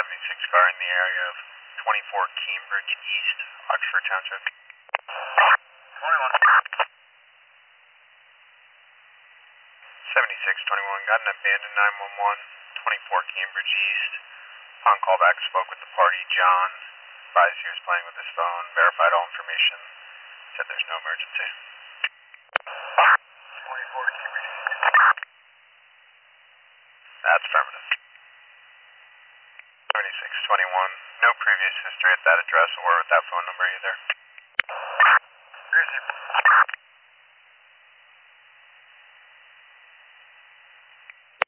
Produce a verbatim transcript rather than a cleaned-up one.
seventy-six car in the area of twenty-four Cambridge East, Oxford Township. twenty-one. seventy-six twenty-one, got an abandoned nine one one, twenty-four Cambridge East. On callback, spoke with the party, John. Advised he was playing with his phone, verified all information, said there's no emergency. twenty-four Cambridge East. That's affirmative. seventy-six twenty-one, no previous history at that address or at that phone number either. Here's your...